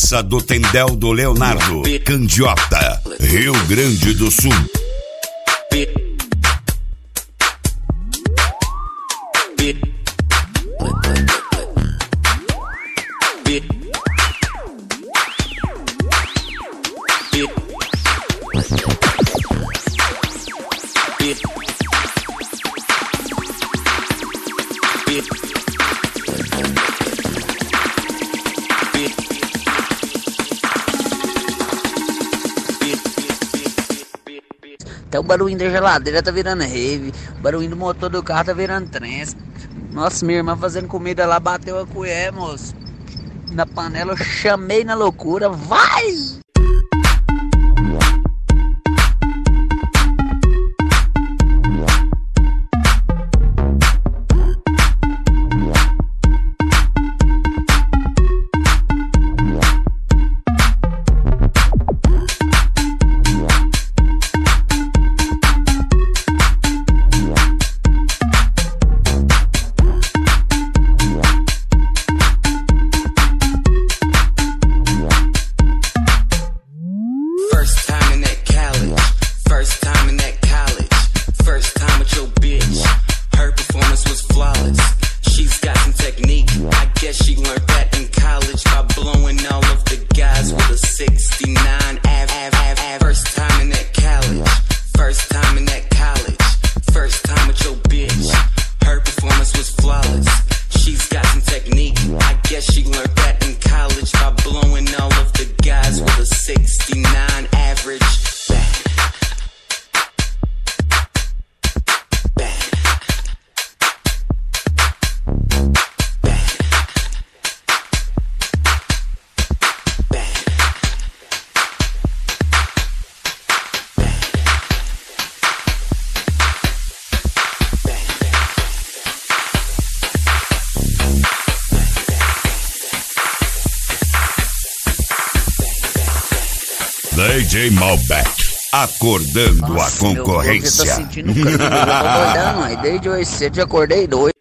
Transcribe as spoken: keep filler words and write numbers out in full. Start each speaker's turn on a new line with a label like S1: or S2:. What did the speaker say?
S1: Praça do Tendel do Leonardo, Candiota, Rio Grande do Sul.
S2: Até o barulhinho da geladeira tá virando rave. O barulhinho do motor do carro tá virando trance. Nossa, minha irmã fazendo comida lá, bateu a colher, moço. Na panela, eu chamei na loucura. Vai!
S1: D J Malbec, acordando. Nossa, a concorrência.
S2: Meu Deus, você tá sentindo o clima, eu tô acordando, aí desde hoje cedo já acordei doido.